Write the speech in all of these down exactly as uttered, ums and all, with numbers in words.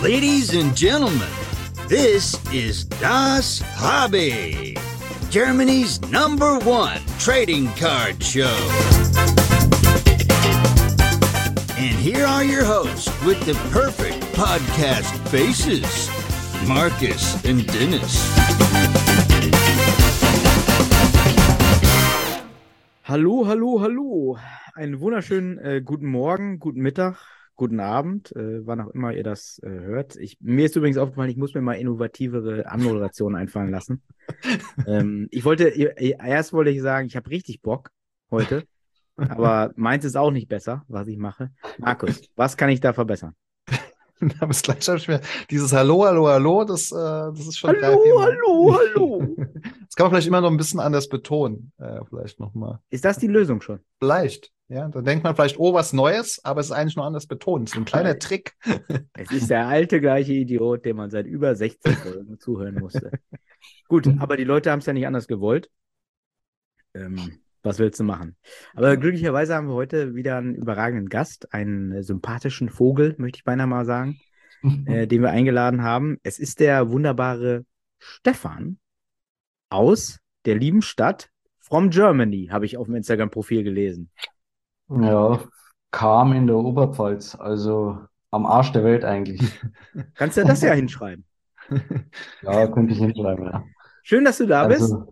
Ladies and gentlemen, this is Das Hobby, Germany's number one trading card show. And here are your hosts with the perfect podcast faces, Marcus and Dennis. Hallo, hallo, hallo. Einen wunderschönen äh, guten Morgen, guten Mittag, guten Abend, äh, wann auch immer ihr das äh, hört. Ich, mir ist übrigens aufgefallen, ich muss mir mal innovativere Anmoderationen einfallen lassen. ähm, ich wollte, erst wollte ich sagen, ich habe richtig Bock heute, aber meins ist auch nicht besser, was ich mache. Markus, was kann ich da verbessern? Aber es gleich habe ich mir dieses Hallo, Hallo, Hallo, das, äh, das ist schon Hallo, drei, vier Mal. hallo, hallo. Das kann man vielleicht immer noch ein bisschen anders betonen. Äh, vielleicht nochmal. Ist das die Lösung schon? Vielleicht, ja. Da denkt man vielleicht, oh, was Neues, aber es ist eigentlich nur anders betont. So ein kleiner Trick. Es ist der alte gleiche Idiot, dem man seit über sechzehn Folgen zuhören musste. Gut, aber die Leute haben es ja nicht anders gewollt. Ähm, was willst du machen? Aber glücklicherweise haben wir heute wieder einen überragenden Gast, einen äh, sympathischen Vogel, möchte ich beinahe mal sagen, äh, den wir eingeladen haben. Es ist der wunderbare Stefan aus der lieben Stadt From Germany, habe ich auf dem Instagram-Profil gelesen. Ja, kam in der Oberpfalz, also am Arsch der Welt eigentlich. Kannst du das ja hinschreiben? Ja, könnte ich hinschreiben, ja. Schön, dass du da bist. Also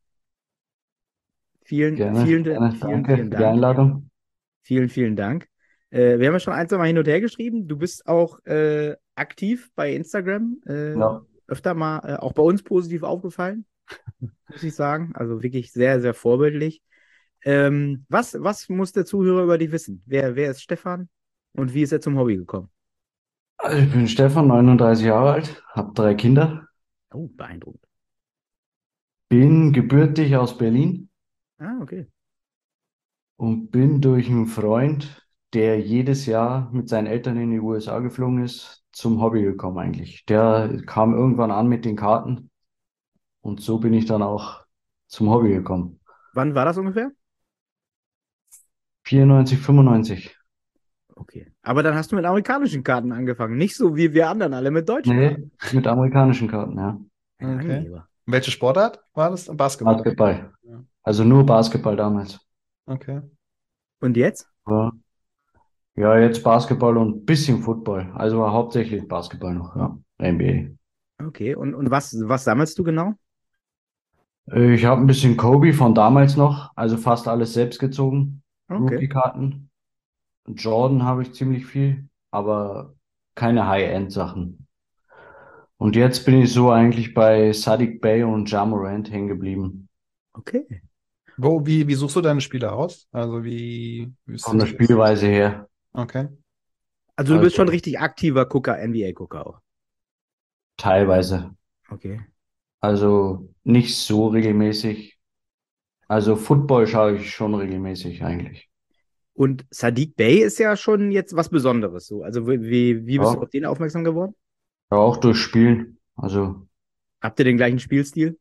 Vielen, gerne, vielen, gerne, vielen, danke vielen für die Dank. Einladung. Vielen, vielen Dank. Äh, wir haben ja schon ein, zwei Mal hin und her geschrieben. Du bist auch äh, aktiv bei Instagram. Äh, Ja. Öfter mal äh, auch bei uns positiv aufgefallen, muss ich sagen. Also wirklich sehr, sehr vorbildlich. Ähm, was, was muss der Zuhörer über dich wissen? Wer, wer ist Stefan und wie ist er zum Hobby gekommen? Also ich bin Stefan, neununddreißig Jahre alt, habe drei Kinder, Oh, beeindruckend. bin gebürtig aus Berlin Ah, okay. und bin durch einen Freund, der jedes Jahr mit seinen Eltern in die U S A geflogen ist, zum Hobby gekommen eigentlich. Der kam irgendwann an mit den Karten und so bin ich dann auch zum Hobby gekommen. Wann war das ungefähr? vierundneunzig, fünfundneunzig. Okay. Aber dann hast du mit amerikanischen Karten angefangen. Nicht so wie wir anderen alle mit deutschen Nee, Karten. mit amerikanischen Karten, ja. Ein Okay. Angeber. Welche Sportart war das? Basketball. Basketball. Ja. Also nur Basketball damals. Okay. Und jetzt? Ja, ja, jetzt Basketball und ein bisschen Football. Also hauptsächlich Basketball noch, ja. N B Okay. Und, und was, was sammelst du genau? A. Ich habe ein bisschen Kobe von damals noch, also fast alles selbst gezogen. Okay. Rookie-Karten. Jordan habe ich ziemlich viel, aber keine High-End-Sachen. Und jetzt bin ich so eigentlich bei Saddiq Bey und Ja Morant hängen geblieben. Okay. Wo, wie, wie suchst du deine Spiele aus? Also wie, wie ist Von der das? Spielweise her. Okay. Also du bist Also- schon richtig aktiver Gucker, N B A-Gucker auch. Teilweise. Okay. Also nicht so regelmäßig. Also Football schaue ich schon regelmäßig eigentlich. Und Saddiq Bey ist ja schon jetzt was Besonderes. So. Also wie, wie wie bist Ja. du auf den aufmerksam geworden? Ja, auch durch Spielen. Also Habt ihr den gleichen Spielstil?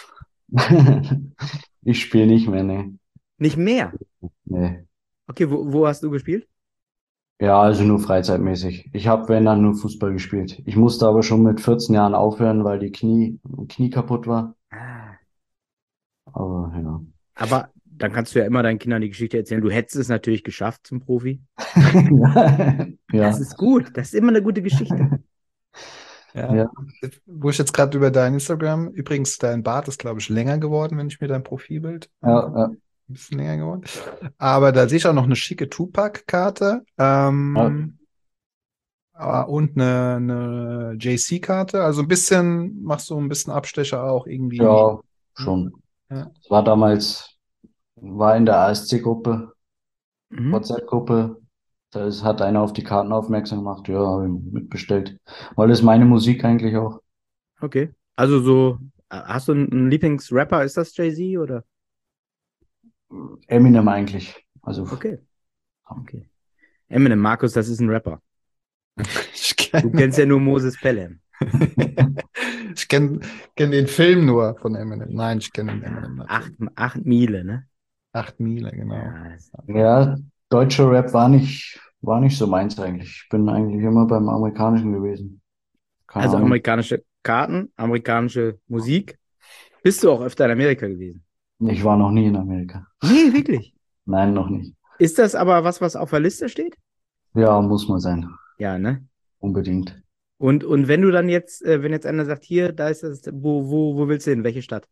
ich spiele nicht mehr, ne. Nicht mehr. Nee. Okay, wo, wo hast du gespielt? Ja, also nur freizeitmäßig. Ich habe, wenn dann, nur Fußball gespielt. Ich musste aber schon mit vierzehn Jahren aufhören, weil die Knie, Knie kaputt war. Ah. Aber ja. Aber dann kannst du ja immer deinen Kindern die Geschichte erzählen. Du hättest es natürlich geschafft zum Profi. Ja. Das ist gut. Das ist immer eine gute Geschichte. Ja. Ja. Wo ich jetzt gerade über dein Instagram, übrigens, dein Bart ist, glaube ich, länger geworden, wenn ich mir dein Profilbild angucke. Ja, ja. Ein bisschen länger geworden. Aber da sehe ich auch noch eine schicke Tupac-Karte. Ähm, äh, und eine, eine J C-Karte. Also ein bisschen, machst du ein bisschen Abstecher auch irgendwie. Ja, schon. Ja. Es war damals, war in der A S C-Gruppe, Mhm. WhatsApp-Gruppe. Da ist, hat einer auf die Karten aufmerksam gemacht. Ja, habe ich mitbestellt. Weil das ist meine Musik eigentlich auch. Okay. Also so, äh, hast du einen einen Lieblingsrapper? Ist das Jay-Z oder? Eminem eigentlich. Also, Okay. Okay. Eminem, Markus, das ist ein Rapper. Ich Du kenne kennst ja nur Moses Pelham. ich kenn, kenn den Film nur von Eminem. Nein, ich kenne den Eminem nicht. Acht, acht Miele, ne? Acht Miele, genau. Ja, das- ja, deutscher Rap war nicht, war nicht so meins eigentlich. Ich bin eigentlich immer beim Amerikanischen gewesen. Keine Also Ahnung. amerikanische Karten, amerikanische Musik. Bist du auch öfter in Amerika gewesen? Ich war noch nie in Amerika. Nee, wirklich. Nein, noch nicht. Ist das aber was, was auf der Liste steht? Ja, muss mal sein. Ja, ne? Unbedingt. Und, und wenn du dann jetzt, äh, wenn jetzt einer sagt, hier, da ist das, wo, wo, wo willst du hin? Welche Stadt?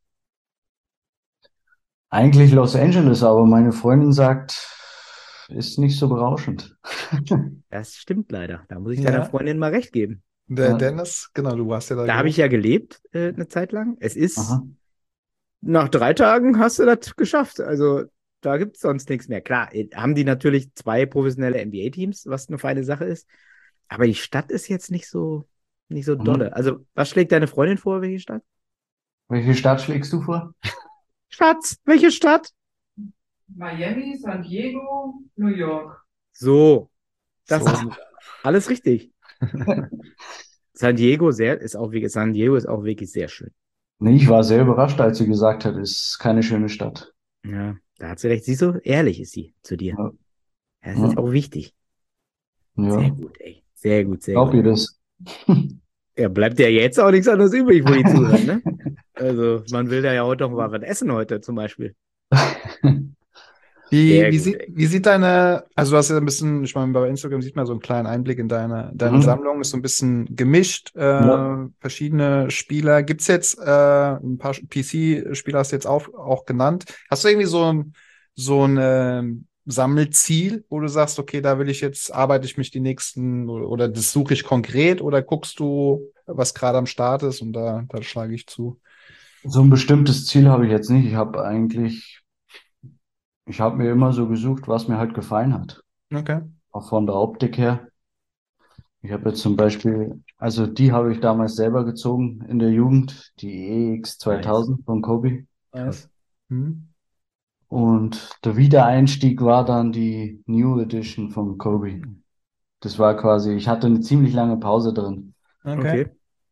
Eigentlich Los Angeles, aber meine Freundin sagt, ist nicht so berauschend. Das stimmt leider. Da muss ich Ja. deiner Freundin mal recht geben. Der Ja. Dennis, genau, du warst ja da. Da habe ich ja gelebt, äh, eine Zeit lang. Es ist, Aha. nach drei Tagen hast du das geschafft. Also da gibt es sonst nichts mehr. Klar, äh, haben die natürlich zwei professionelle N B A-Teams, was eine feine Sache ist. Aber die Stadt ist jetzt nicht so, nicht so Mhm. dolle. Also, was schlägt deine Freundin vor, welche Stadt? Welche Stadt schlägst du vor? Schatz, welche Stadt? Miami, San Diego, New York. So, das So. ist alles richtig. San Diego sehr, ist auch wirklich, San Diego ist auch wirklich sehr schön. Nee, ich war sehr überrascht, als sie gesagt hat, ist keine schöne Stadt. Ja, da hat sie recht. Siehst du, ehrlich ist sie zu dir. Ja. Ja, das ist Ja. auch wichtig. Ja, Sehr gut, ey. Sehr gut, sehr glaub gut. ihr das? Ja, bleibt ja jetzt auch nichts anderes übrig, wo die zuhören, ne? Also, man will da ja heute noch mal was essen heute zum Beispiel. Wie, Sehr wie, gut, sieht, ey. wie sieht deine, also du hast ja ein bisschen, ich meine, bei Instagram sieht man so einen kleinen Einblick in deine, deine Mhm. Sammlung, ist so ein bisschen gemischt, äh, Ja. verschiedene Spieler. Gibt's jetzt äh, ein paar P C-Spieler, hast du jetzt auch, auch genannt. Hast du irgendwie so ein, so ein ähm, Sammelziel, wo du sagst, okay, da will ich jetzt, arbeite ich mich die nächsten, oder, oder das suche ich konkret, oder guckst du, was gerade am Start ist und da, da schlage ich zu? So ein bestimmtes Ziel habe ich jetzt nicht. Ich habe eigentlich, ich habe mir immer so gesucht, was mir halt gefallen hat. Okay. Auch von der Optik her. Ich habe jetzt zum Beispiel, also die habe ich damals selber gezogen in der Jugend, die E X zweitausend von Kobe. Nice. Hm. Und der Wiedereinstieg war dann die New Edition von Kobe. Das war quasi, ich hatte eine ziemlich lange Pause drin. Okay. Okay.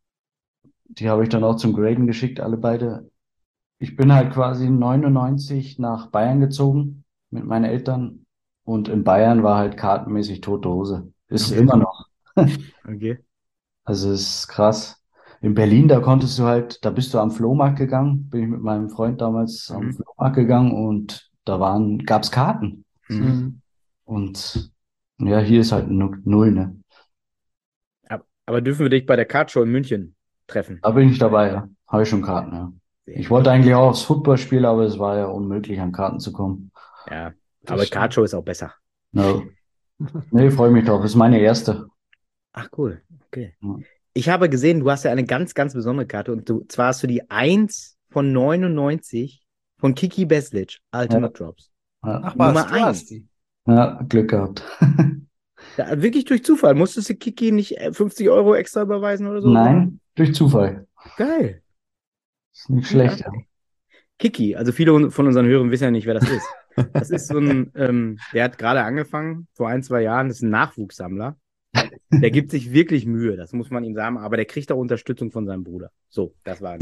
Die habe ich dann auch zum Graden geschickt, alle beide. Ich bin halt quasi neunundneunzig nach Bayern gezogen mit meinen Eltern. Und in Bayern war halt kartenmäßig tote Hose. Ist Okay. immer noch. Okay. Also es ist krass. In Berlin, da konntest du halt, da bist du am Flohmarkt gegangen, bin ich mit meinem Freund damals am Mhm. Flohmarkt gegangen und da waren, gab's Karten. Mhm. Hm. Und ja, hier ist halt nu- null, ne? Aber, aber dürfen wir dich bei der Kartshow in München treffen? Da bin ich dabei, ja. Habe ich schon Karten, ja. Sehr Ich gut. wollte eigentlich auch aufs Footballspiel, aber es war ja unmöglich, an Karten zu kommen. Ja, Das aber stimmt. Kartshow ist auch besser. No. Nee, freue mich drauf. Ist meine erste. Ach, cool. Okay. Ja. Ich habe gesehen, du hast ja eine ganz, ganz besondere Karte und du, zwar hast du die eins von neunundneunzig von Kiki Beslic, Ultimate Drops. Ja, Ach Nummer was, du eins. hast die. ja, Glück gehabt. Ja, wirklich durch Zufall. Musstest du Kiki nicht äh, fünfzig Euro extra überweisen oder so? Nein, durch Zufall. Geil. Ist nicht schlecht, ja. Kiki, also viele von unseren Hörern wissen ja nicht, wer das ist. Das ist so ein, ähm, der hat gerade angefangen, vor ein, zwei Jahren, das ist ein Nachwuchssammler. Der gibt sich wirklich Mühe, das muss man ihm sagen, aber der kriegt auch Unterstützung von seinem Bruder. So, das war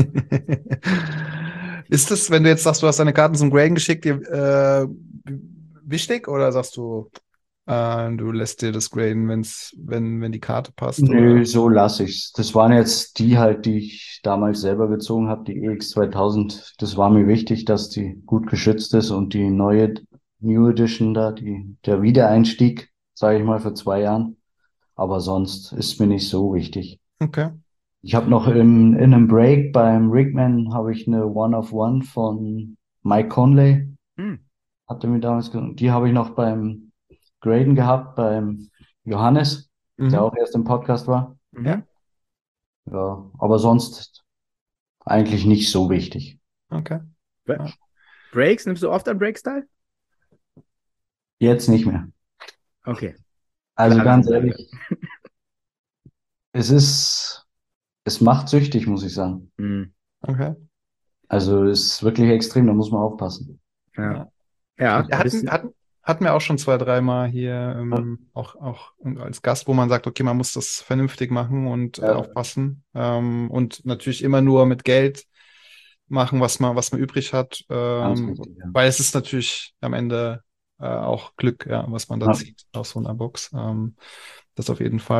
Ist das, wenn du jetzt sagst, du hast deine Karten zum Graden geschickt, dir äh, wichtig oder sagst du, äh, du lässt dir das graden, wenn's, wenn, wenn die Karte passt? Nö, Oder? so lasse ich's. Das waren jetzt die halt, die ich damals selber gezogen habe, die E X zweitausend. Das war mir wichtig, dass die gut geschützt ist und die neue New Edition da, die, der Wiedereinstieg, sage ich mal, für zwei Jahren. Aber sonst ist mir nicht so wichtig. Okay. Ich habe noch im, in einem Break beim Rigman habe ich eine One of One von Mike Conley. Hm. Hatte mir damals, ge- die habe ich noch beim Graden gehabt, beim Johannes, der Mhm. auch erst im Podcast war. Mhm. Ja. Ja, aber sonst eigentlich nicht so wichtig. Okay. Breaks, nimmst du oft an Breakstyle? Jetzt nicht mehr. Okay. Also Klare ganz Ansage. ehrlich, es ist, es macht süchtig, muss ich sagen. Hm. Okay. Also es ist wirklich extrem, da muss man aufpassen. Ja. Ja, Wir bist hatten, du- hatten, hatten wir auch schon zwei, dreimal hier ähm, auch, auch als Gast, wo man sagt, okay, man muss das vernünftig machen und äh, Ja. aufpassen. Ähm, und natürlich immer nur mit Geld machen, was man, was man übrig hat. Ganz Ähm, wichtig, ja. weil es ist natürlich am Ende äh, auch Glück, ja, was man da Ja. zieht aus so einer Box. Ähm, das auf jeden Fall.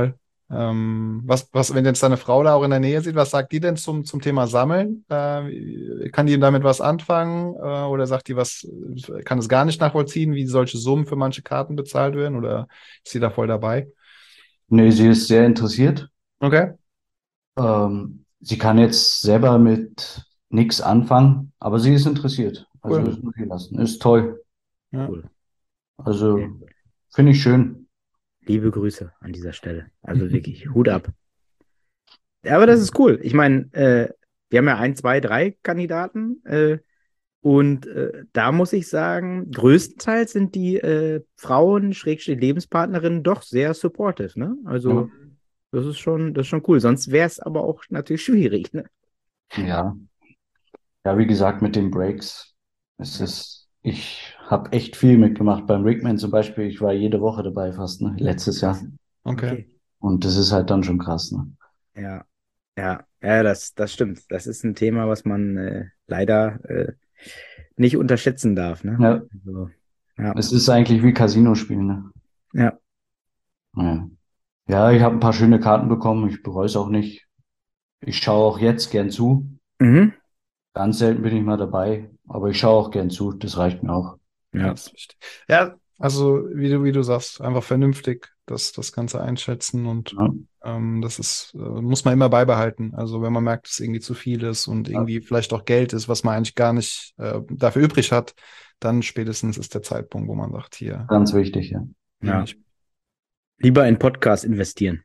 Ähm, was, was, wenn jetzt deine Frau da auch in der Nähe sieht, was sagt die denn zum, zum Thema Sammeln? Äh, kann die damit was anfangen? Äh, oder sagt die was, kann es gar nicht nachvollziehen, wie solche Summen für manche Karten bezahlt werden? Oder ist sie da voll dabei? Nee, sie ist sehr interessiert. Okay. Ähm, sie kann jetzt selber mit nichts anfangen, aber sie ist interessiert. Also Cool. das muss ich lassen. Ist toll. Ja. Cool. Also Okay. finde ich schön. Liebe Grüße an dieser Stelle. Also wirklich, Hut ab. Ja, aber das ist cool. Ich meine, äh, wir haben ja ein, zwei, drei Kandidaten. Äh, und äh, da muss ich sagen, größtenteils sind die äh, Frauen, Schrägstrich Lebenspartnerinnen, doch sehr supportive, ne? Also, das ist schon, das ist schon cool. Sonst wäre es aber auch natürlich schwierig, ne? Ja. Ja, wie gesagt, mit den Breaks. Es Ja. ist, ich habe echt viel mitgemacht. Beim Rickman zum Beispiel, ich war jede Woche dabei fast, ne? Letztes Jahr. Okay. Und das ist halt dann schon krass, ne? Ja, ja, ja, das, das stimmt. Das ist ein Thema, was man äh, leider äh, nicht unterschätzen darf, ne? Ja. Also, ja, Es ist eigentlich wie Casino-Spielen, ne? ja. Ja, ja, ich habe ein paar schöne Karten bekommen. Ich bereue es auch nicht. Ich schaue auch jetzt gern zu. Mhm. Ganz selten bin ich mal dabei, aber ich schaue auch gern zu. Das reicht mir auch. Ja, Ja. das ist wichtig. Ja, also wie du, wie du sagst, einfach vernünftig das, das Ganze einschätzen und Ja. ähm, das ist, äh, muss man immer beibehalten. Also wenn man merkt, dass irgendwie zu viel ist und irgendwie vielleicht auch Geld ist, was man eigentlich gar nicht äh, dafür übrig hat, dann spätestens ist der Zeitpunkt, wo man sagt, hier Ganz wichtig, ja. Ja. nehme ich. Lieber in Podcast investieren.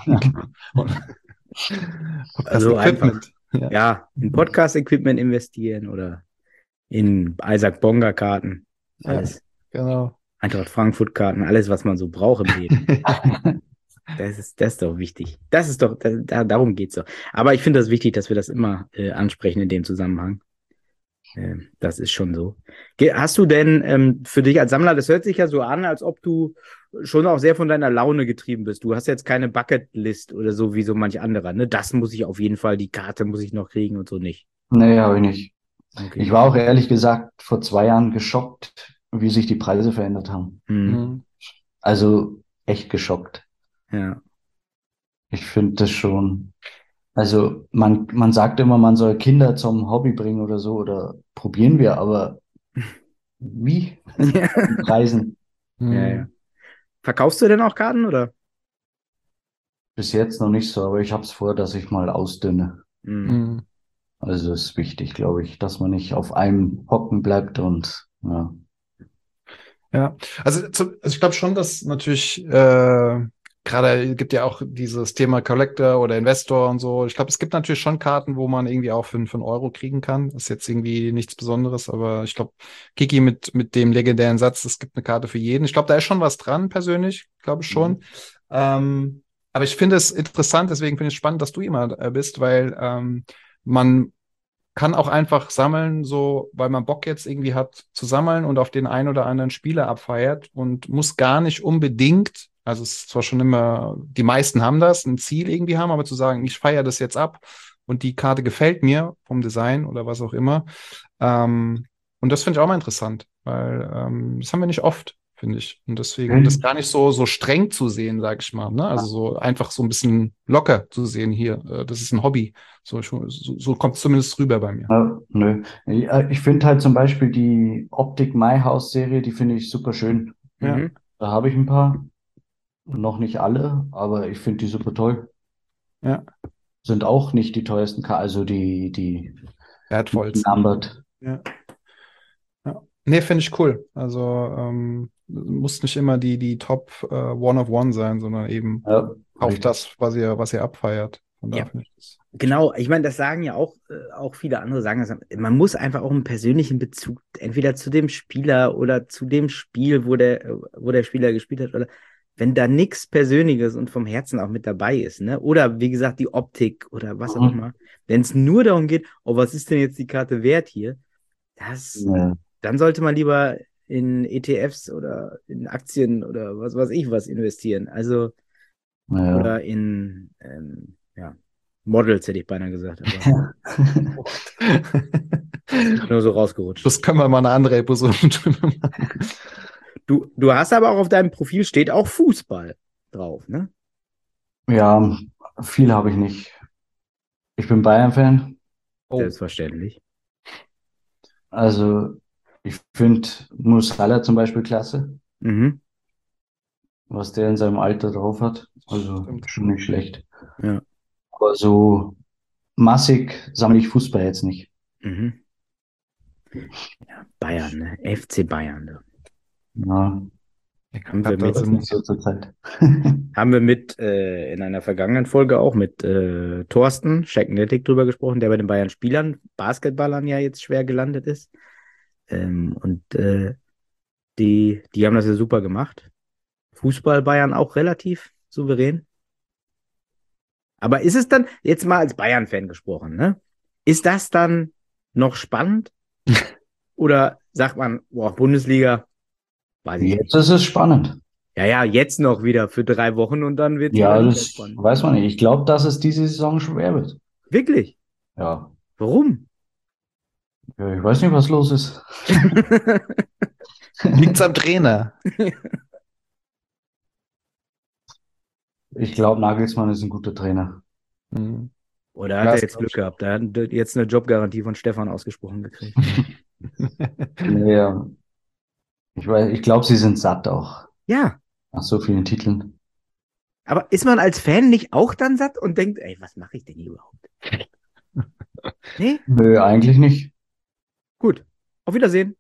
Podcast Also Equipment. Ja. Ja, in Podcast-Equipment investieren oder in Isaac Bonga-Karten. Ja. Alles. Genau. Eintracht Frankfurt-Karten, alles, was man so braucht im Leben. Das ist, das ist doch wichtig. Das ist doch, da, darum geht's doch. Aber ich finde das wichtig, dass wir das immer äh, ansprechen in dem Zusammenhang. Äh, das ist schon so. Ge- Hast du denn ähm, für dich als Sammler, das hört sich ja so an, als ob du schon auch sehr von deiner Laune getrieben bist. Du hast jetzt keine Bucketlist oder so wie so manch anderer, ne? Das muss ich auf jeden Fall, die Karte muss ich noch kriegen und so nicht. Nee, habe ich nicht. Okay. Ich war auch ehrlich gesagt vor zwei Jahren geschockt, wie sich die Preise verändert haben. Hm. Mhm. Also echt geschockt. Ja. Ich finde das schon. Also man, man sagt immer, man soll Kinder zum Hobby bringen oder so, oder probieren wir, aber wie? Ja, Die Preisen. ja, ja. Verkaufst du denn auch Karten oder? Bis jetzt noch nicht so, aber ich habe es vor, dass ich mal ausdünne. Hm. Mhm. Also ist wichtig, glaube ich, dass man nicht auf einem hocken bleibt und ja. Ja, also, zu, also ich glaube schon, dass natürlich äh, gerade gibt ja auch dieses Thema Collector oder Investor und so. Ich glaube, es gibt natürlich schon Karten, wo man irgendwie auch für, für einen Euro kriegen kann. Ist jetzt irgendwie nichts Besonderes, aber ich glaube, Kiki mit mit dem legendären Satz, es gibt eine Karte für jeden. Ich glaube, da ist schon was dran, persönlich, glaube ich schon. Mhm. Ähm, aber ich finde es interessant, deswegen finde ich es spannend, dass du jemand bist, weil ähm, man kann auch einfach sammeln, so, weil man Bock jetzt irgendwie hat zu sammeln und auf den einen oder anderen Spieler abfeiert und muss gar nicht unbedingt, also es ist zwar schon immer, die meisten haben das, ein Ziel irgendwie haben, aber zu sagen, ich feiere das jetzt ab und die Karte gefällt mir vom Design oder was auch immer. Ähm, und das finde ich auch mal interessant, weil ähm, das haben wir nicht oft, finde ich. Und deswegen Mhm. das gar nicht so so streng zu sehen, sage ich mal. Ne? Also so einfach so ein bisschen locker zu sehen hier. Äh, das ist ein Hobby. So, so, so kommt es zumindest rüber bei mir. Ja, nö. Ja, ich finde halt zum Beispiel die Optik My House Serie, die finde ich super schön. Ja. Mhm. Da habe ich ein paar, noch nicht alle, aber ich finde die super toll. Ja. Sind auch nicht die teuersten, Ka- also die, die Wertvollsten. numbered. Ja. Ja. Nee, finde ich cool. Also ähm, muss nicht immer die, die Top äh, One of One sein, sondern eben Ja, auch richtig. das, was ihr, was ihr abfeiert. Von Ja. daher finde ich das. Genau, ich meine, das sagen ja auch, äh, auch viele andere sagen das. Man muss einfach auch einen persönlichen Bezug entweder zu dem Spieler oder zu dem Spiel, wo der, äh, wo der Spieler gespielt hat, oder wenn da nichts Persönliches und vom Herzen auch mit dabei ist, ne? Oder wie gesagt, die Optik oder was auch Mhm. immer. Wenn es nur darum geht, oh, was ist denn jetzt die Karte wert hier? Das, Ja. dann sollte man lieber in E T Fs oder in Aktien oder was weiß ich was investieren. Also, Ja. oder in ähm, ja, Models, hätte ich beinahe gesagt. Aber nur so rausgerutscht. Das können wir mal eine andere Episode drüber machen. Du, du hast aber auch auf deinem Profil steht auch Fußball drauf, ne? Ja, viel habe ich nicht. Ich bin Bayern-Fan. Oh, Selbstverständlich. Also ich finde Musiala zum Beispiel klasse, Mhm. was der in seinem Alter drauf hat. Also stimmt. schon nicht schlecht. Ja. Aber so massig sammle ich Fußball jetzt nicht. Mhm. Ja, Bayern, ne? F C Bayern. Ne? Ja, Haben wir Hat mit, das das im- nicht so zur Zeit. haben wir mit äh, in einer vergangenen Folge auch mit äh, Thorsten Scheckenettig drüber gesprochen, der bei den Bayern Spielern, Basketballern ja jetzt schwer gelandet ist. Ähm, und äh, die, die haben das ja super gemacht. Fußball Bayern auch relativ souverän. Aber ist es dann, jetzt mal als Bayern-Fan gesprochen, ne? Ist das dann noch spannend? Oder sagt man, boah, Bundesliga, weiß ich nicht. Jetzt ist es spannend. Ja, ja, jetzt noch wieder für drei Wochen und dann wird es wieder Ja, nicht mehr das spannend. weiß man nicht. Ich glaube, dass es diese Saison schwer wird. Wirklich? Ja. Warum? Ja, ich weiß nicht, was los ist. Liegt's am Trainer? Ich glaube, Nagelsmann ist ein guter Trainer. Hm. Oder hat Ja, er das jetzt glaub Glück ich. gehabt? Er hat jetzt eine Jobgarantie von Stefan ausgesprochen gekriegt. Ja, ich weiß, ich glaube, sie sind satt auch Ja, nach so vielen Titeln. aber ist man als Fan nicht auch dann satt und denkt, ey, was mache ich denn hier überhaupt? Nee? Nö, eigentlich nicht. Gut. Auf Wiedersehen.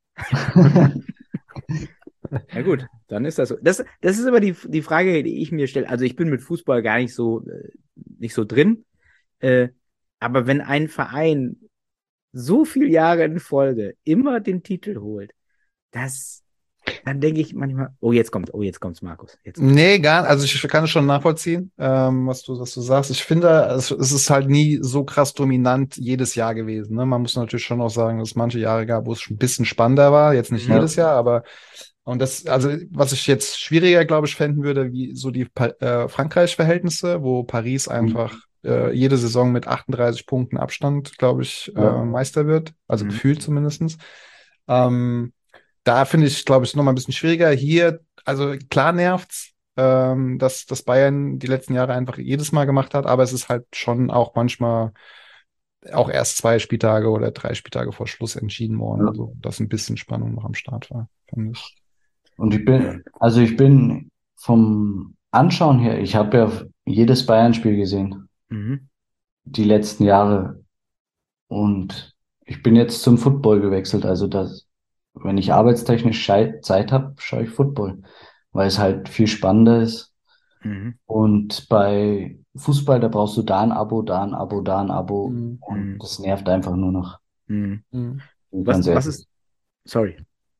Ja gut, dann ist das so. Das, das ist immer die, die Frage, die ich mir stelle. Also ich bin mit Fußball gar nicht so, äh, nicht so drin. Äh, aber wenn ein Verein so viele Jahre in Folge immer den Titel holt, das, dann denke ich manchmal, oh, jetzt kommt, oh, jetzt kommt's, Markus. Jetzt kommt's. Nee, gar nicht. Also ich kann es schon nachvollziehen, ähm, was du, was du sagst. Ich finde, es, es ist halt nie so krass dominant jedes Jahr gewesen. Ne? Man muss natürlich schon auch sagen, dass es manche Jahre gab, wo es schon ein bisschen spannender war. Jetzt nicht Mhm. jedes Jahr, aber und das, also was ich jetzt schwieriger, glaube ich, fänden würde, wie so die Pa- äh, Frankreich-Verhältnisse, wo Paris einfach äh, jede Saison mit achtunddreißig Punkten Abstand, glaube ich, äh, Ja. Meister wird. Also Mhm. gefühlt zumindestens. Ähm, da finde ich, glaube ich, nochmal ein bisschen schwieriger. Hier, also klar nervt's, ähm, dass, dass Bayern die letzten Jahre einfach jedes Mal gemacht hat, aber es ist halt schon auch manchmal auch erst zwei Spieltage oder drei Spieltage vor Schluss entschieden worden, Ja. also dass ein bisschen Spannung noch am Start war, finde ich. Und ich bin, also ich bin vom Anschauen her, ich habe ja jedes Bayern-Spiel gesehen, Mhm. die letzten Jahre. Und ich bin jetzt zum Football gewechselt. Also das, wenn ich arbeitstechnisch schei- Zeit habe, schaue ich Football, weil es halt viel spannender ist. Mhm. Und bei Fußball, da brauchst du da ein Abo, da ein Abo, da ein Abo. Mhm. Und Mhm. das nervt einfach nur noch. Mhm. Mhm. Was, Ganz was ehrlich. ist, sorry.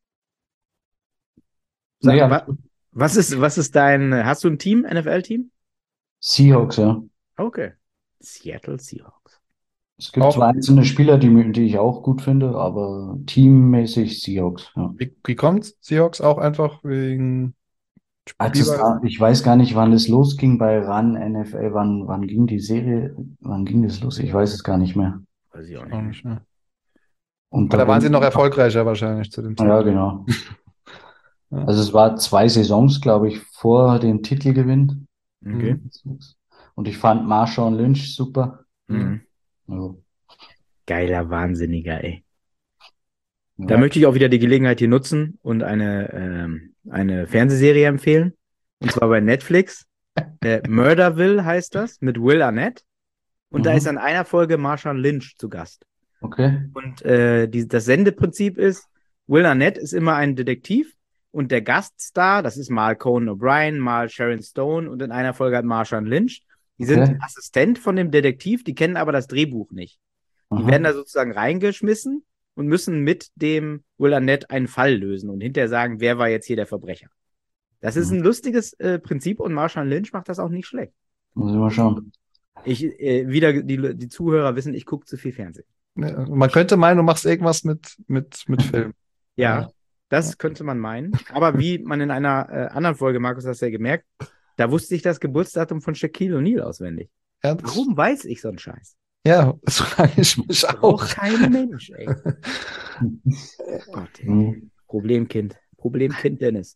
Sag, Nee, wa, was ist, was ist dein, hast du ein Team, N F L-Team? Seahawks, ja. Okay. Seattle Seahawks. Es gibt Auch- zwar einzelne Spieler, die, mi- die ich auch gut finde, aber teammäßig Seahawks, ja. Wie, wie kommt's? Seahawks auch einfach wegen Also es Lieber- kam, ich weiß gar nicht, wann es losging bei RAN N F L, wann, wann ging die Serie, wann ging das los? Ich weiß es gar nicht mehr. Weiß ich auch auch nicht. nicht, ne? Und Aber da waren sie noch wurden- erfolgreicher wahrscheinlich zu dem Ja, Zeitpunkt. genau. Ja. Also es war zwei Saisons, glaube ich, vor dem Titelgewinn. Okay. Und ich fand Marshawn Lynch super. Mhm. Ja. Geiler Wahnsinniger, ey. Ja. Da möchte ich auch wieder die Gelegenheit hier nutzen und eine, ähm, eine Fernsehserie empfehlen. Und zwar bei Netflix. Äh, Murderville heißt das, mit Will Arnett. Und da Mhm. ist an einer Folge Marshawn Lynch zu Gast. Okay. Und äh, die, das Sendeprinzip ist, Will Arnett ist immer ein Detektiv und der Gaststar, das ist mal Conan O'Brien, mal Sharon Stone und in einer Folge hat Marshawn Lynch. Die Okay. sind Assistent von dem Detektiv, die kennen aber das Drehbuch nicht. Die Aha. werden da sozusagen reingeschmissen und müssen mit dem Will Arnett einen Fall lösen und hinterher sagen, wer war jetzt hier der Verbrecher. Das ist ein lustiges äh, Prinzip und Marshawn Lynch macht das auch nicht schlecht. Muss ich mal schauen. Ich, äh, wieder die, die Zuhörer wissen, ich gucke zu viel Fernsehen. Ne, Man könnte meinen, du machst irgendwas mit, mit, mit Film. Ja, Ja. das könnte man meinen. Aber wie man in einer äh, anderen Folge, Markus, hast du ja gemerkt, da wusste ich das Geburtsdatum von Shaquille O'Neal auswendig. Ja, das, Warum weiß ich so einen Scheiß? ja, das frage ich mich auch. Braucht kein Mensch, ey. Oh Gott, ey. Mhm. Problemkind. Problemkind Dennis.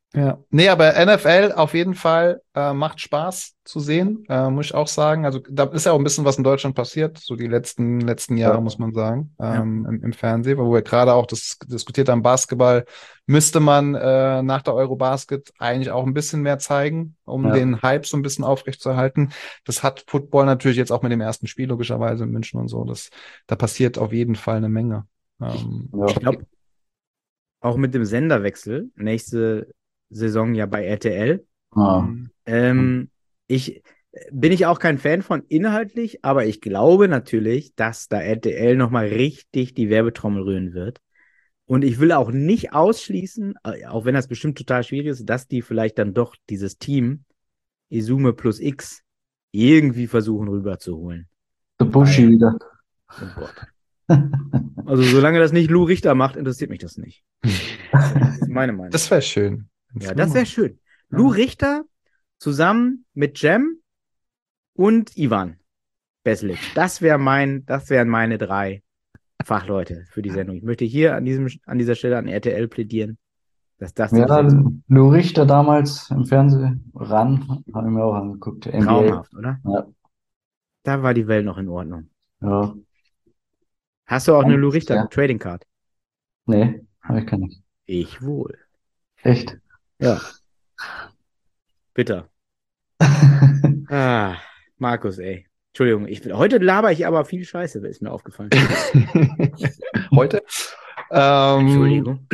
Ja, nee, aber N F L auf jeden Fall äh, macht Spaß zu sehen, äh, muss ich auch sagen. Also da ist ja auch ein bisschen was in Deutschland passiert, so die letzten letzten Jahre, Ja. muss man sagen, Ja. ähm, im, im Fernsehen, wo wir gerade auch das diskutiert haben, Basketball müsste man äh, nach der Eurobasket eigentlich auch ein bisschen mehr zeigen, um Ja. den Hype so ein bisschen aufrechtzuerhalten. Das hat Football natürlich jetzt auch mit dem ersten Spiel logischerweise in München und so. Das, da passiert auf jeden Fall eine Menge. Ähm, Ja. Ich glaube, auch mit dem Senderwechsel, nächste Saison ja bei R T L, Ah. Mhm. ähm, ich, bin ich auch kein Fan von inhaltlich, aber ich glaube natürlich, dass da R T L nochmal richtig die Werbetrommel rühren wird. Und ich will auch nicht ausschließen, äh, auch wenn das bestimmt total schwierig ist, dass die vielleicht dann doch dieses Team Izume plus X irgendwie versuchen rüberzuholen. Der Buschi Weil- wieder. Oh Gott. Also solange das nicht Lou Richter macht, interessiert mich das nicht. Das ist meine Meinung. Das wäre schön. Ja, das wäre schön. Lou Richter zusammen mit Jem und Ivan Beslic. Das wäre mein, das wären meine drei Fachleute für die Sendung. Ich möchte hier an diesem, an dieser Stelle an R T L plädieren, dass das die Ja, Besetzung Lou Richter damals im Fernsehen ran, habe ich mir auch angeguckt. N B A. traumhaft, oder? Ja. Da war die Welt noch in Ordnung. Ja. Hast du auch eine Ja. Lou Richter Trading Card? Nee, habe ich keine. Ich wohl. Echt? Ja. Bitter. Ah, Markus, ey. Entschuldigung, ich, heute laber ich aber viel Scheiße, ist mir aufgefallen. Heute? Ähm, Entschuldigung.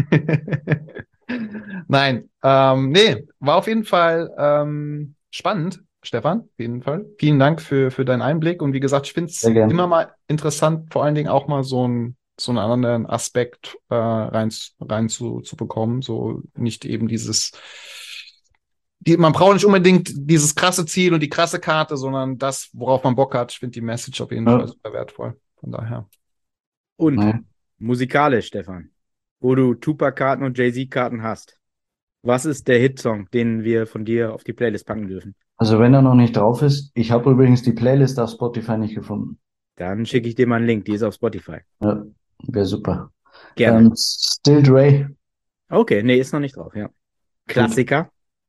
Nein, ähm, nee, war auf jeden Fall ähm, spannend, Stefan, auf jeden Fall. Vielen Dank für, für deinen Einblick. Und wie gesagt, ich finde es Sehr gern. immer mal interessant, vor allen Dingen auch mal so, ein, so einen anderen Aspekt äh, rein, rein zu, zu bekommen. So nicht eben dieses, die, man braucht nicht unbedingt dieses krasse Ziel und die krasse Karte, sondern das, worauf man Bock hat. Ich finde die Message auf jeden Ja. Fall super wertvoll. Von daher. Und Nee. musikalisch, Stefan, wo du Tupac-Karten und Jay-Z-Karten hast. Was ist der Hitsong, den wir von dir auf die Playlist packen dürfen? Also wenn er noch nicht drauf ist, ich habe übrigens die Playlist auf Spotify nicht gefunden. Dann schicke ich dir mal einen Link, die ist auf Spotify. Ja, wäre super. Gerne. Ähm, Still Dre. Okay, nee, ist noch nicht drauf, ja. Klassiker.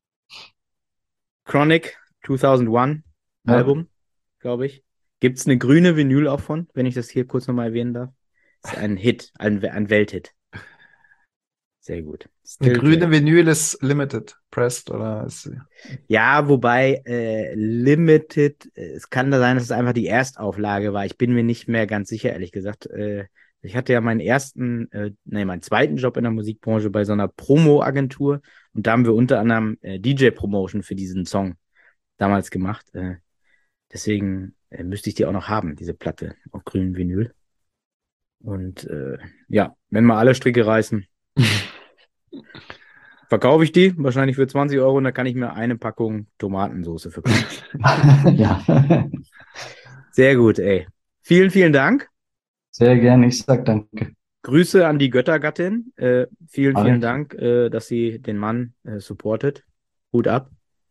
Chronic zweitausendeins Ja. Album, glaube ich. Gibt es eine grüne Vinyl auch von, wenn ich das hier kurz nochmal erwähnen darf? Ist ein Hit, ein, ein Welthit. Sehr gut. Eine Still grüne Dre. Vinyl ist limited pressed oder ist sie? Ja, wobei äh, Limited, äh, es kann da sein, dass es einfach die Erstauflage war. Ich bin mir nicht mehr ganz sicher, ehrlich gesagt. Äh, ich hatte ja meinen ersten, äh, nee, meinen zweiten Job in der Musikbranche bei so einer Promo-Agentur und da haben wir unter anderem äh, D J-Promotion für diesen Song damals gemacht. Äh, deswegen äh, müsste ich die auch noch haben, diese Platte auf grünem Vinyl. Und äh, ja, wenn mal alle Stricke reißen, verkaufe ich die wahrscheinlich für zwanzig Euro und da kann ich mir eine Packung Tomatensauce verkaufen. Ja. Sehr gut, ey. Vielen, vielen Dank. Sehr gerne. Ich sag danke. Grüße an die Göttergattin. Äh, vielen, Alles. vielen Dank, äh, dass sie den Mann äh, supportet. Hut ab.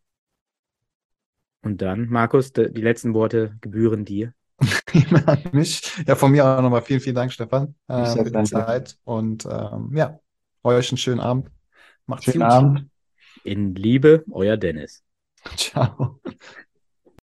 Und dann, Markus, de- die letzten Worte gebühren dir. An mich. Ja, von mir auch nochmal vielen, vielen Dank, Stefan, Ich äh, sag für die danke. Zeit. Und ähm, ja, euch einen schönen Abend. Macht's Schönen gut. Abend. In Liebe, euer Dennis. Ciao.